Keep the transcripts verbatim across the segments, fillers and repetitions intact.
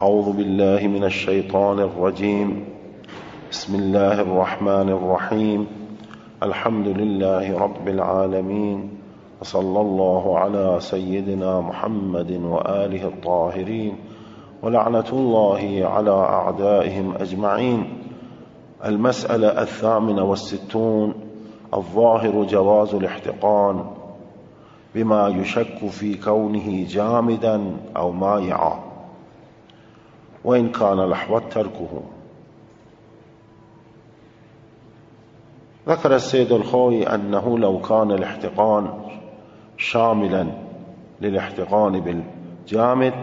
أعوذ بالله من الشيطان الرجيم. بسم الله الرحمن الرحيم. الحمد لله رب العالمين، وصلى الله على سيدنا محمد وآله الطاهرين، ولعنة الله على أعدائهم أجمعين. المسألة الثامنة والستون: الظاهر جواز الاحتقان بما يشك في كونه جامدا أو مائعا، وإن كان الأحوط تركه. ذكر السيد الخوئي أنه لو كان الاحتقان شاملا للاحتقان بالجامد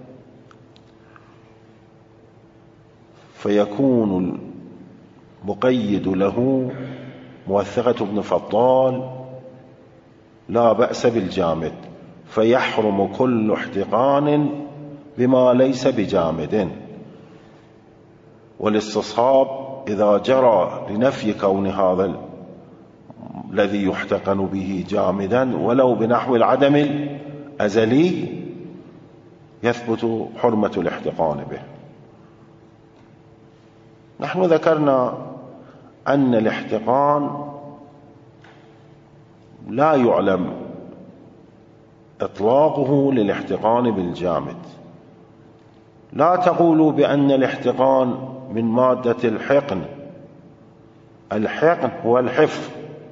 فيكون المقيد له موثقة ابن فضال لا بأس بالجامد، فيحرم كل احتقان بما ليس بجامد. والاستصحاب إذا جرى لنفي كون هذا الذي يحتقن به جامدا ولو بنحو العدم الأزلي يثبت حرمة الاحتقان به. نحن ذكرنا أن الاحتقان لا يعلم إطلاقه للاحتقان بالجامد. لا تقولوا بأن الاحتقان من مادة الحقن. الحقن هو الحفظ،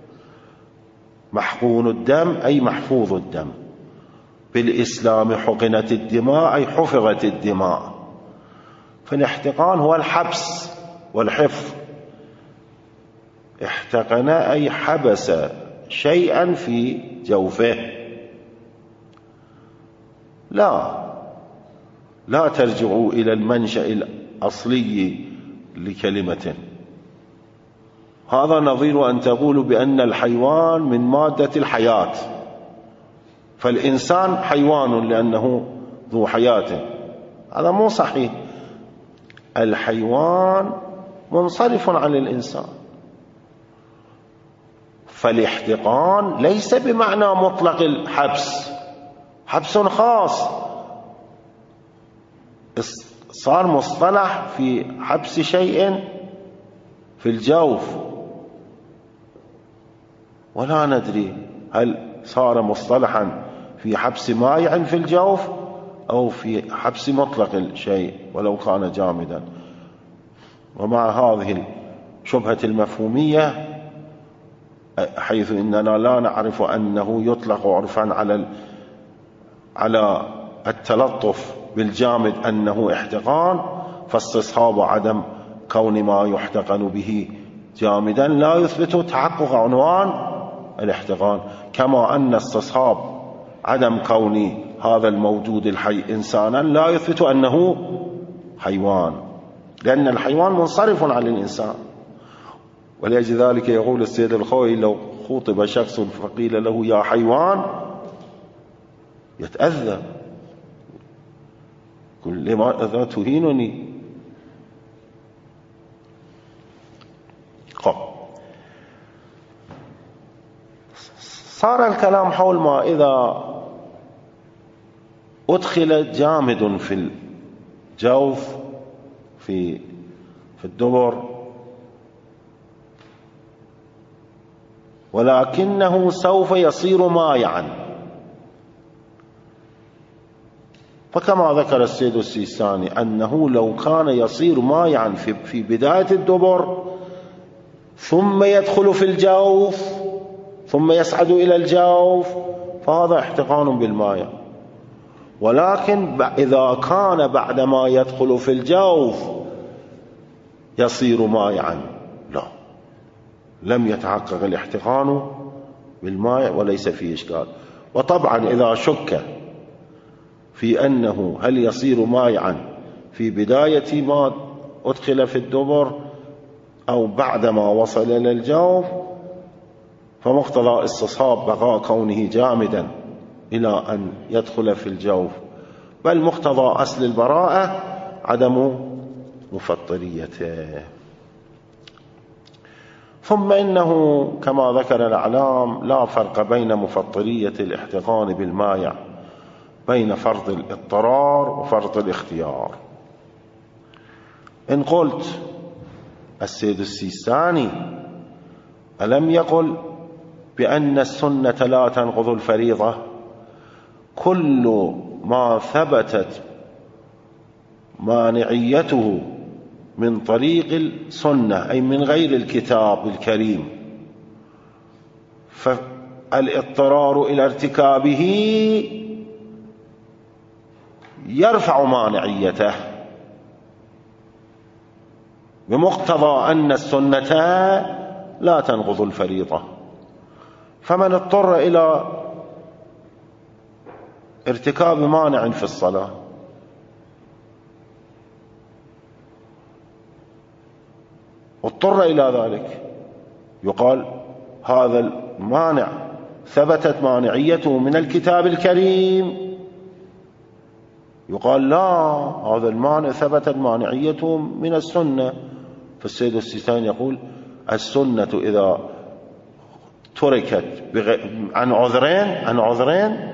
محقون الدم أي محفوظ الدم. بالإسلام حقنت الدماء أي حفظت الدماء. فالاحتقان هو الحبس والحفظ. احتقن أي حبس شيئا في جوفه. لا لا ترجعوا إلى المنشأ الأصلي لكلمة. هذا نظير أن تقولوا بأن الحيوان من مادة الحياة، فالإنسان حيوان لأنه ذو حياة. هذا مو صحيح. الحيوان منصرف عن الإنسان. فالاحتقان ليس بمعنى مطلق الحبس، حبس خاص صار مصطلح في حبس شيء في الجوف، ولا ندري هل صار مصطلحا في حبس مائع في الجوف أو في حبس مطلق الشيء ولو كان جامدا. ومع هذه الشبهة المفهومية، حيث إننا لا نعرف أنه يطلق عرفا على على التلطف بالجامد أنه احتقان، فاستصحاب عدم كون ما يحتقن به جامدا لا يثبت تحقق عنوان الاحتقان، كما أن استصحاب عدم كون هذا الموجود الحي إنسانا لا يثبت أنه حيوان، لأن الحيوان منصرف عن الإنسان. ولأجل ذلك يقول السيد الخوئي: لو خطب شخص فقيل له يا حيوان يتأذى، يقول لماذا تهينني؟ خب، صار الكلام حول ما إذا أدخل جامد في الجوف في في الدبر ولكنه سوف يصير مائعا. فكما ذكر السيد السيستاني أنه لو كان يصير مائعا في في بداية الدبر ثم يدخل في الجوف ثم يصعد إلى الجوف فهذا احتقان بالماء. ولكن إذا كان بعدما يدخل في الجوف يصير مائعا، لا، لم يتحقق الاحتقان بالماء وليس فيه إشكال. وطبعا إذا شك في أنه هل يصير مائعا في بداية ما أدخل في الدبر أو بعدما وصل إلى الجوف، فمقتضى استصحاب بقاء كونه جامدا إلى أن يدخل في الجوف، بل مقتضى أصل البراءة عدم مفطريته. ثم إنه كما ذكر الأعلام لا فرق بين مفطرية الاحتقان بالمائع بين فرض الاضطرار وفرض الاختيار. إن قلت السيد السيستاني ألم يقل بأن السنة لا تنقض الفريضة؟ كل ما ثبتت مانعيته من طريق السنة أي من غير الكتاب الكريم فالاضطرار إلى ارتكابه يرفع مانعيته بمقتضى أن السنة لا تنقض الفريضة. فمن اضطر إلى ارتكاب مانع في الصلاة اضطر إلى ذلك يقال هذا المانع ثبتت مانعيته من الكتاب الكريم، يقال لا هذا المانع ثبتت مانعيته من السنة. فالسيد السيستاني يقول السنة إذا تركت عن عذرين عن عذرين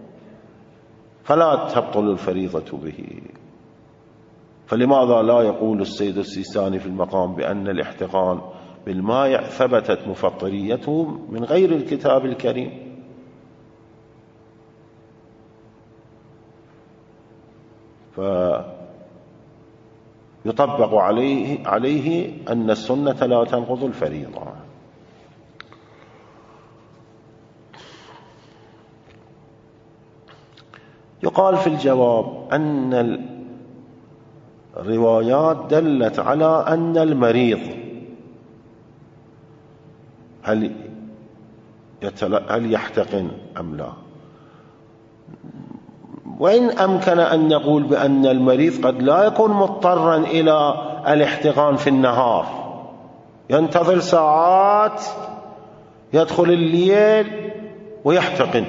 فلا تبطل الفريضة به. فلماذا لا يقول السيد السيستاني في المقام بأن الاحتقان بالماء ثبتت مفطريته من غير الكتاب الكريم؟ فيطبق عليه, عليه أن السنة لا تنقض الفريضة. يقال في الجواب أن الروايات دلت على أن المريض هل هل يحتقن أم لا، وإن أمكن أن نقول بأن المريض قد لا يكون مضطرا إلى الاحتقان في النهار، ينتظر ساعات يدخل الليل ويحتقن،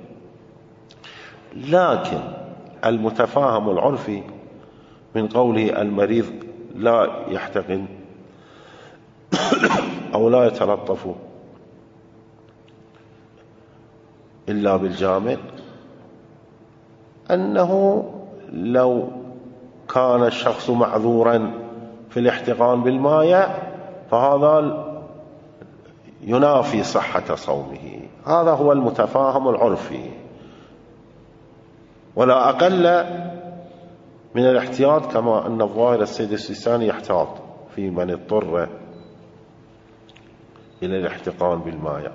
لكن المتفاهم العرفي من قوله المريض لا يحتقن أو لا يتلطف إلا بالجامع أنه لو كان الشخص معذورا في الاحتقان بالماء فهذا ينافي صحة صومه. هذا هو المتفاهم العرفي، ولا أقل من الاحتياط كما أن الظاهر السيد السيستاني يحتاط في من اضطر إلى الاحتقان بالماء،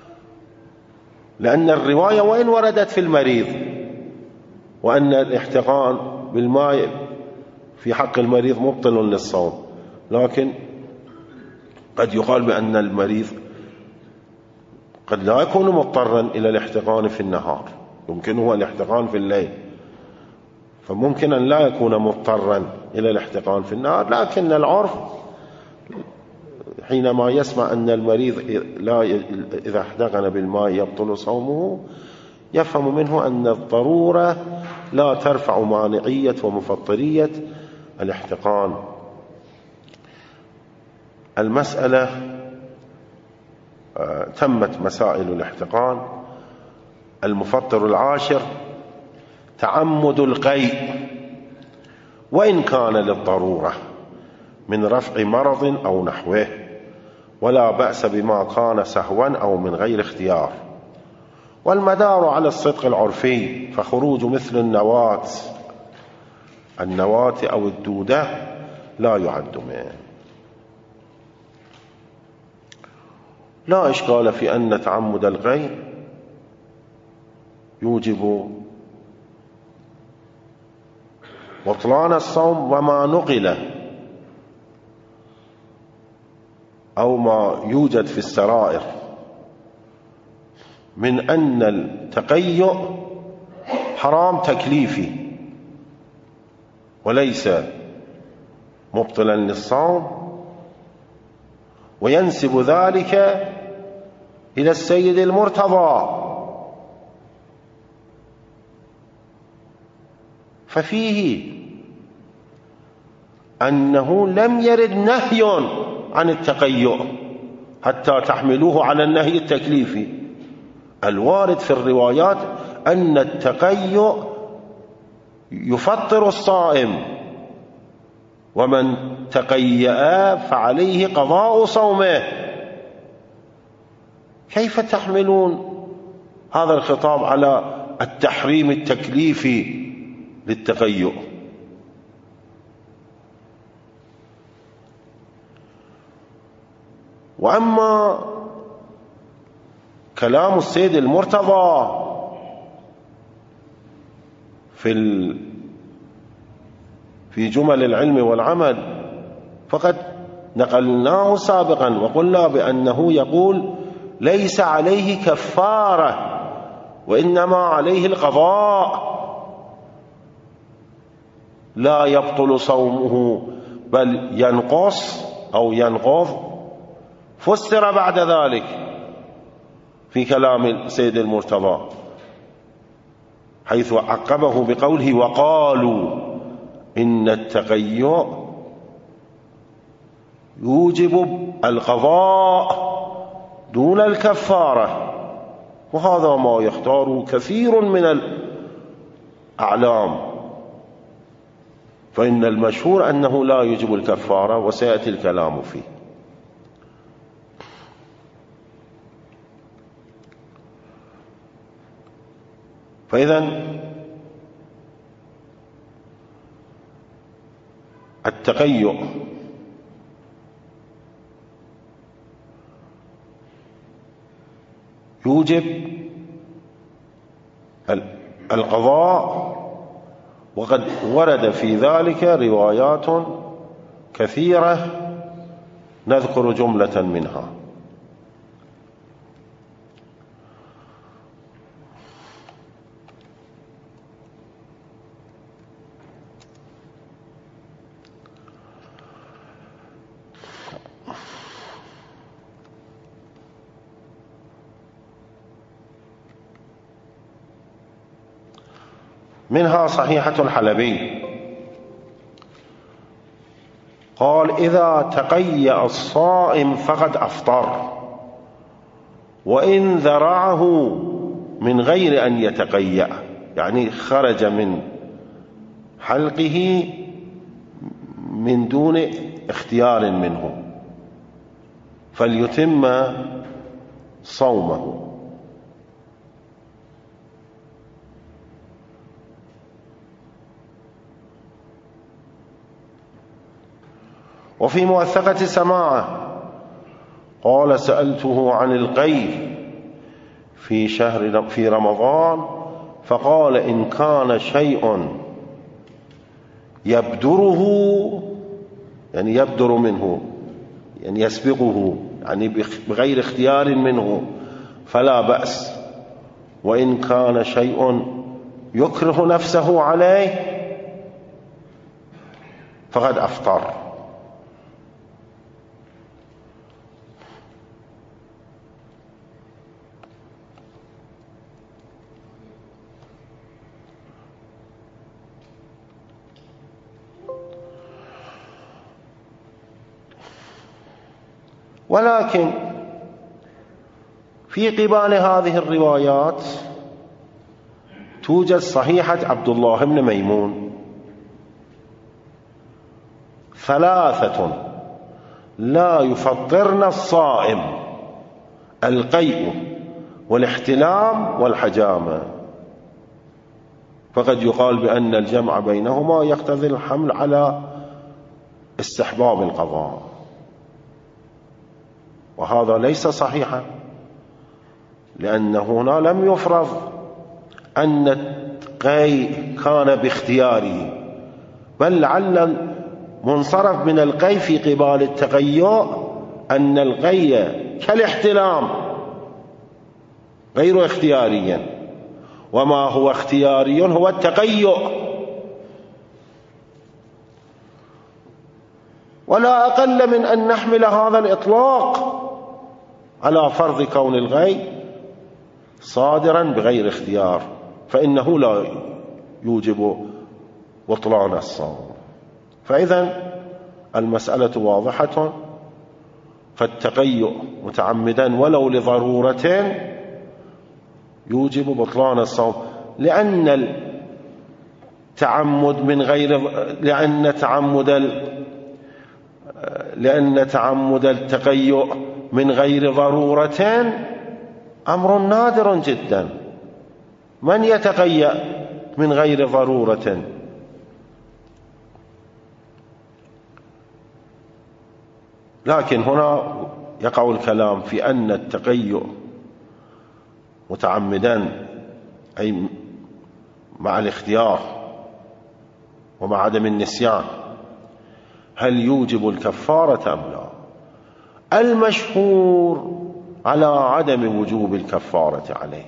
لأن الرواية وإن وردت في المريض وأن الاحتقان بالماء في حق المريض مبطل للصوم، لكن قد يقال بأن المريض قد لا يكون مضطرا إلى الاحتقان في النهار، يمكن هو الاحتقان في الليل، فممكن أن لا يكون مضطرا إلى الاحتقان في النهار، لكن العرف حينما يسمع أن المريض لا إذا احتقن بالماء يبطل صومه يفهم منه أن الضرورة لا ترفع مانعية ومفطرية الاحتقان. المسألة تمت مسائل الاحتقان. المفطر العاشر تعمد القيء وإن كان للضرورة من رفع مرض أو نحوه، ولا بأس بما كان سهوا أو من غير اختيار، والمدار على الصدق العرفي، فخروج مثل النواة النواة أو الدودة لا يعد منه. لا إشكال في أن تعمد القيء يوجب بطلان الصوم، وما نقل أو ما يوجد في السرائر من أن التقيؤ حرام تكليفي وليس مبطلا للصوم، وينسب ذلك إلى السيد المرتضى، ففيه أنه لم يرد نهي عن التقيؤ حتى تحملوه على النهي التكليفي. الوارد في الروايات أن التقيؤ يفطر الصائم ومن تقيأ فعليه قضاء صومه. كيف تحملون هذا الخطاب على التحريم التكليفي للتقيؤ؟ وأما كلام السيد المرتضى في في جمل العلم والعمل فقد نقلناه سابقا وقلنا بأنه يقول ليس عليه كفارة وإنما عليه القضاء، لا يبطل صومه بل ينقص أو ينقض. فسر بعد ذلك في كلام السيد المرتضى حيث عقبه بقوله وقالوا إن التقيؤ يوجب القضاء دون الكفارة، وهذا ما يختاره كثير من الأعلام، فإن المشهور أنه لا يوجب الكفارة وسيأتي الكلام فيه. فإذن التقيؤ يوجب القضاء، وقد ورد في ذلك روايات كثيرة نذكر جملة منها. منها صحيحة الحلبي قال إذا تقيأ الصائم فقد أفطر وإن ذرعه من غير أن يتقيأ، يعني خرج من حلقه من دون اختيار منه فليتم صومه. وفي موثقة سماعة قال سألته عن القيء في شهر في رمضان فقال إن كان شيء يبدره، يعني يبدر منه يعني يسبقه، يعني بغير اختيار منه فلا بأس، وإن كان شيء يكره نفسه عليه فقد أفطر. ولكن في قبال هذه الروايات توجد صحيحة عبد الله بن ميمون ثلاثة لا يفطرن الصائم: القيء والاحتلام والحجامة. فقد يقال بأن الجمع بينهما يقتضي الحمل على استحباب القضاء، وهذا ليس صحيحا، لأن هنا لم يفرض أن القيء كان باختياره، بل لعل المنصرف من القيء في قبال التقيؤ أن القيء كالاحتلام غير اختياريا، وما هو اختياري هو التقيؤ. ولا أقل من أن نحمل هذا الإطلاق على فرض كون الغي صادرا بغير اختيار، فإنه لا يوجب بطلان الصوم. فإذا المسألة واضحة، فالتقيؤ متعمدا ولو لضرورة يوجب بطلان الصوم، لأن التعمد من غير لأن تعمد لأن تعمد التقيؤ من غير ضرورة أمر نادر جدا. من يتقيأ من غير ضرورة؟ لكن هنا يقع الكلام في أن التقيؤ متعمدا أي مع الاختيار ومع عدم النسيان هل يوجب الكفارة أم لا؟ المشهور على عدم وجوب الكفارة عليه،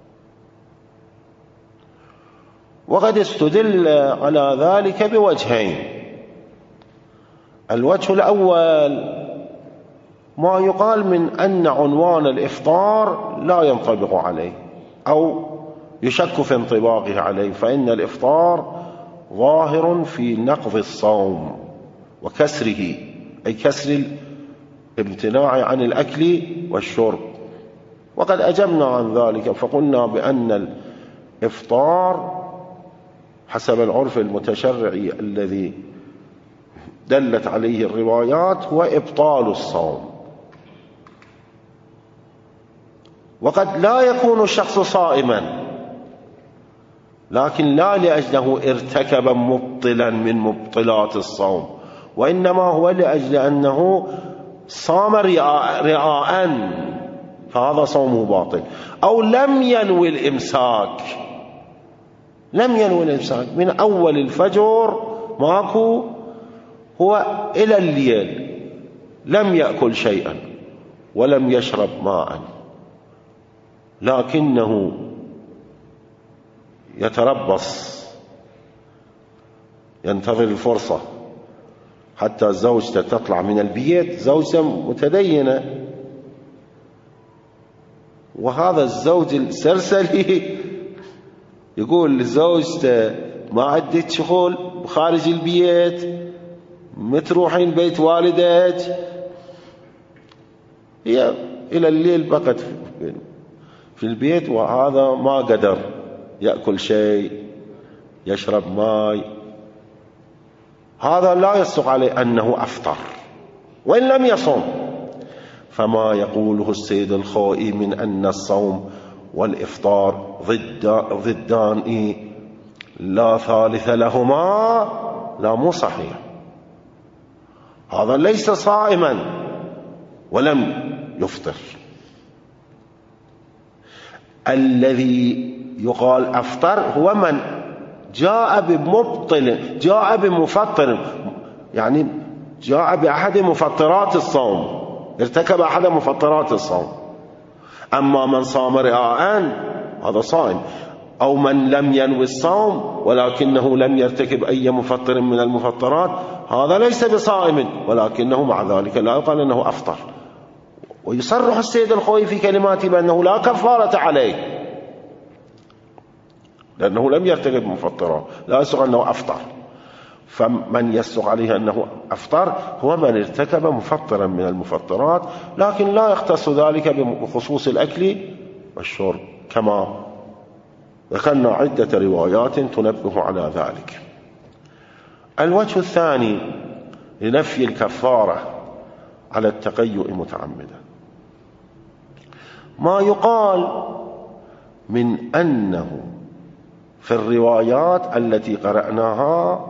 وقد استدل على ذلك بوجهين. الوجه الأول ما يقال من أن عنوان الإفطار لا ينطبق عليه أو يشك في انطباقه عليه، فإن الإفطار ظاهر في نقض الصوم وكسره، أي كسر الامتناع عن الأكل والشرب. وقد أجبنا عن ذلك فقلنا بأن الإفطار حسب العرف المتشرعي الذي دلت عليه الروايات هو إبطال الصوم. وقد لا يكون الشخص صائما لكن لا لأجله ارتكب مبطلا من مبطلات الصوم، وإنما هو لأجل أنه صام رئاء, رئاء فهذا صومه باطل، أو لم ينوي الإمساك لم ينوي الإمساك من أول الفجر ماكو هو إلى الليل لم يأكل شيئا ولم يشرب ماء، لكنه يتربص ينتظر الفرصة حتى زوجته تطلع من البيت، زوجته متدينة، وهذا الزوج السرسلي يقول لزوجته ما عندك شغل خارج البيت، متروحين بيت والدك، هي إلى الليل بقت في البيت، وهذا ما قدر يأكل شيء يشرب ماء، هذا لا يصدق عليه أنه أفطر وإن لم يصم. فما يقوله السيد الخوئي من أن الصوم والإفطار ضد ضدان لا ثالث لهما لا مو صحيح. هذا ليس صائما ولم يفطر. الذي يقال أفطر هو من جاء بمبطل، جاء بمفطر، يعني جاء بأحد مفطرات الصوم، ارتكب أحد مفطرات الصوم. أما من صام رئاء هذا صائم، أو من لم ينوي الصوم ولكنه لم يرتكب أي مفطر من المفطرات هذا ليس بصائم، ولكنه مع ذلك لا يقال أنه أفطر. ويصرح السيد الخوئي في كلماته بأنه لا كفارة عليه لأنه لم يرتكب مفطرات، لا يصدق أنه أفطر. فمن يصدق عليه أنه أفطر هو من ارتكب مفطرا من المفطرات، لكن لا يختص ذلك بخصوص الأكل والشرب، كما ذكرنا عدة روايات تنبه على ذلك. الوجه الثاني لنفي الكفارة على التقيؤ متعمدا ما يقال من أنه في الروايات التي قرأناها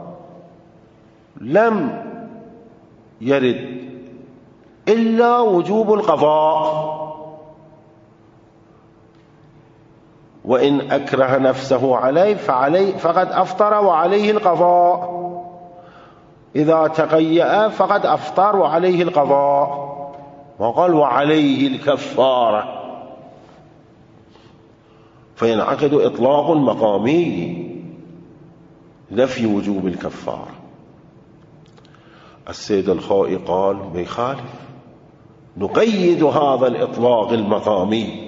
لم يرد إلا وجوب القضاء، وإن أكره نفسه عليه فعليه فقد أفطر وعليه القضاء، إذا تقيأ فقد أفطر وعليه القضاء، وقال وعليه الكفارة، فينعقد إطلاق مقامي نفي وجوب الكفارة. السيد الخوئي قال بيخالف، نقيد هذا الإطلاق المقامي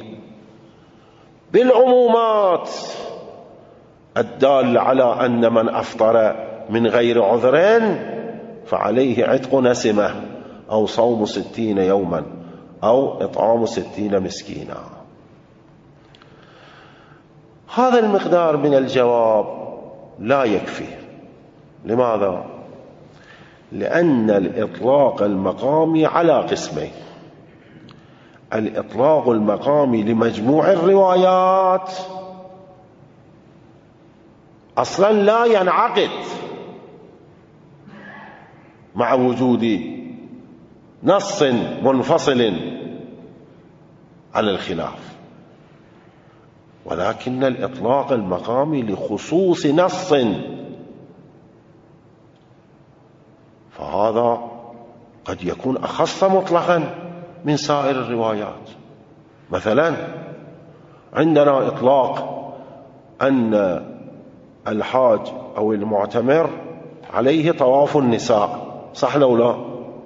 بالعمومات الدالة على أن من أفطر من غير عذر فعليه عتق نسمة أو صوم ستين يوما أو إطعام ستين مسكينا. هذا المقدار من الجواب لا يكفي. لماذا؟ لأن الإطلاق المقامي على قسمين: الإطلاق المقامي لمجموع الروايات أصلا لا ينعقد مع وجود نص منفصل عن الخلاف، ولكن الإطلاق المقامي لخصوص نص، فهذا قد يكون أخص مطلقا من سائر الروايات. مثلا عندنا إطلاق أن الحاج أو المعتمر عليه طواف النساء، صح لو لا؟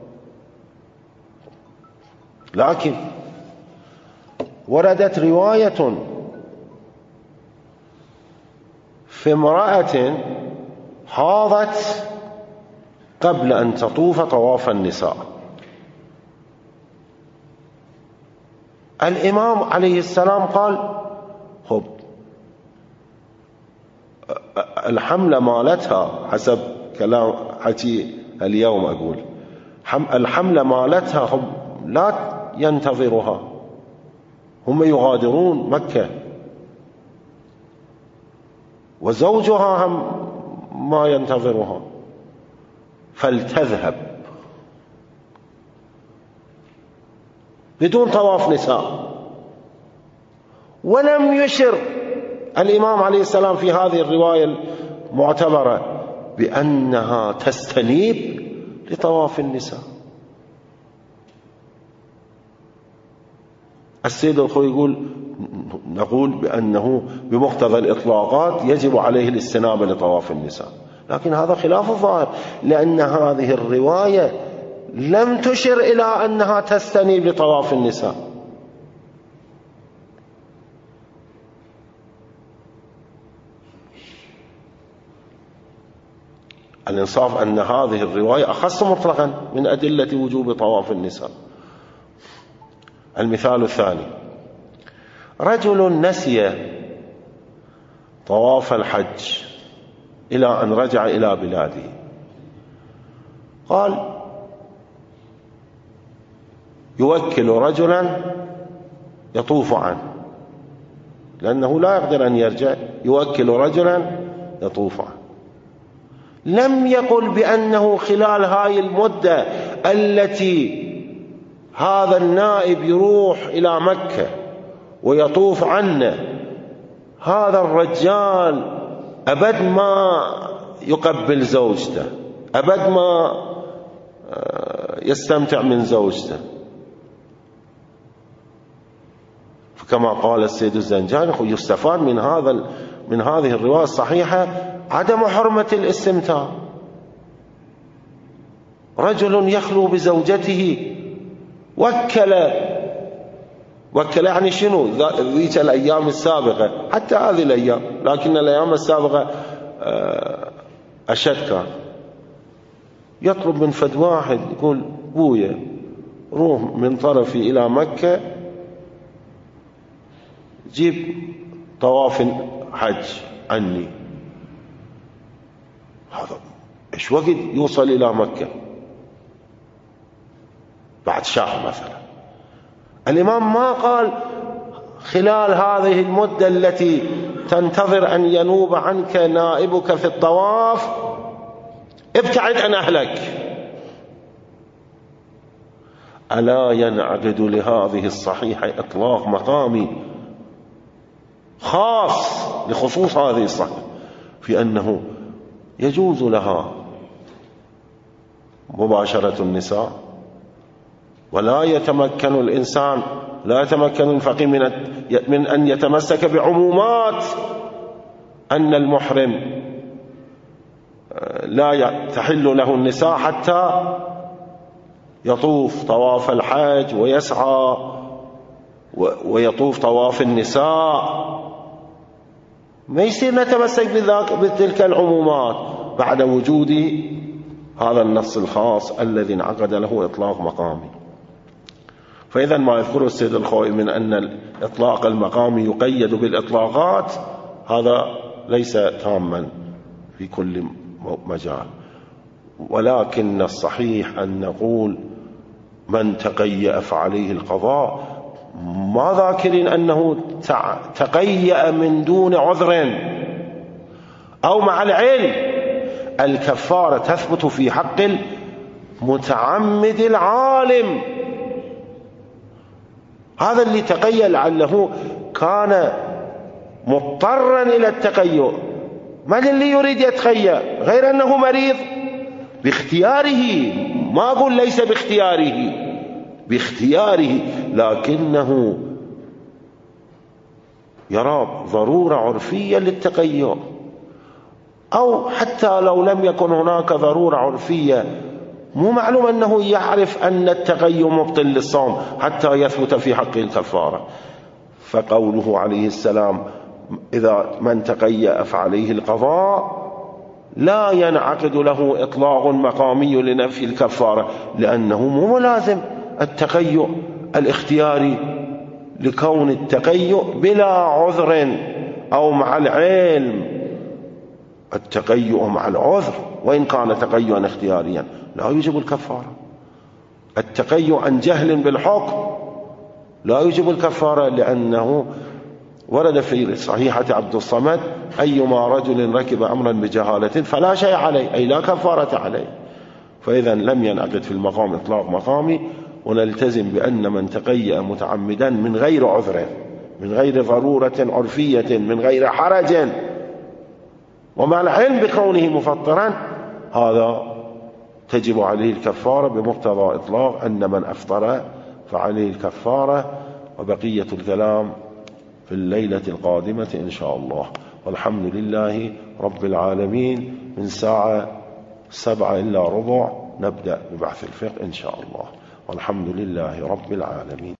لكن وردت رواية في امرأة حاضت قبل أن تطوف طواف النساء، الإمام عليه السلام قال خب الحملة مالتها، حسب كلام حكي اليوم أقول الحملة مالتها خب لا ينتظرها، هم يغادرون مكة، وزوجها هم ما ينتظرها، فلتذهب بدون طواف نساء. ولم يشر الإمام عليه السلام في هذه الرواية المعتبرة بأنها تستنيب لطواف النساء. السيد الخوي يقول نقول بأنه بمقتضى الإطلاقات يجب عليه الاستنابة لطواف النساء، لكن هذا خلاف الظاهر، لأن هذه الرواية لم تشر إلى أنها تستنيب لطواف النساء. الإنصاف أن هذه الرواية أخص مطلقا من أدلة وجوب طواف النساء. المثال الثاني: رجل نسي طواف الحج إلى أن رجع إلى بلاده، قال يوكل رجلا يطوف عنه، لأنه لا يقدر أن يرجع، يوكل رجلا يطوف عنه. لم يقل بأنه خلال هاي المدة التي هذا النائب يروح إلى مكة ويطوف عنه، هذا الرجال أبد ما يقبل زوجته، أبد ما يستمتع من زوجته. فكما قال السيد الزنجاني يستفاد من هذا من هذه الرواية الصحيحة عدم حرمة الاستمتاع. رجل يخلو بزوجته وكل وكل يعني شنو؟ ذيك الأيام السابقة، حتى هذه الأيام، لكن الأيام السابقة أشد كان، يطلب من فد واحد يقول بويا روح من طرفي إلى مكة جيب طواف حج عني. هذا إيش وقت يوصل إلى مكة؟ بعد شهر مثلا. الإمام ما قال خلال هذه المدة التي تنتظر أن ينوب عنك نائبك في الطواف ابتعد عن أهلك. ألا ينعقد لهذه الصحيحة إطلاق مقامي خاص لخصوص هذه الصحيحة في أنه يجوز لها مباشرة النساء، ولا يتمكن الإنسان لا يتمكن الفقيه من من أن يتمسك بعمومات أن المحرم لا تحل له النساء حتى يطوف طواف الحج ويسعى ويطوف طواف النساء. ما يصير نتمسك بتلك العمومات بعد وجود هذا النص الخاص الذي انعقد له إطلاق مقامي. فإذا ما يذكره السيد الخوئي من أن الإطلاق المقامي يقيد بالإطلاقات هذا ليس تاما في كل مجال. ولكن الصحيح أن نقول من تقيأ فعليه القضاء، ما ذاكرين أنه تقيأ من دون عذر أو مع العلم. الكفارة تثبت في حق المتعمد العالم، هذا اللي تقيأ لعله كان مضطرا إلى التقيؤ. من اللي يريد يتقيأ غير أنه مريض باختياره؟ ما أقول ليس باختياره، باختياره، لكنه يرى ضرورة عرفية للتقيؤ، أو حتى لو لم يكن هناك ضرورة عرفية مو معلوم أنه يعرف أن التقيؤ مبطل للصوم حتى يثبت في حقه الكفارة. فقوله عليه السلام إذا من تقيأ فعليه القضاء لا ينعقد له إطلاق مقامي لنفي الكفارة، لأنه مو ملازم التقيؤ الاختياري، لكون التقيؤ بلا عذر أو مع العلم. التقيؤ مع العذر وإن كان تقيؤا اختياريا لا يجب الكفارة. التقيؤ عن جهل بالحكم لا يجب الكفارة، لأنه ورد في صحيحة عبد الصمد أيما رجل ركب أمرا بجهالة فلا شيء عليه، أي لا كفارة عليه. فإذا لم ينعقد في المقام إطلاق مقامي، ونلتزم بأن من تقيأ متعمدا من غير عذر، من غير ضرورة عرفية، من غير حرج، ومع العلم بكونه مفطرا، هذا تجب عليه الكفارة بمقتضى إطلاق أن من أفطر فعليه الكفارة. وبقية الكلام في الليلة القادمة إن شاء الله، والحمد لله رب العالمين. من ساعة سبعة إلا ربع نبدأ ببحث الفقه إن شاء الله، والحمد لله رب العالمين.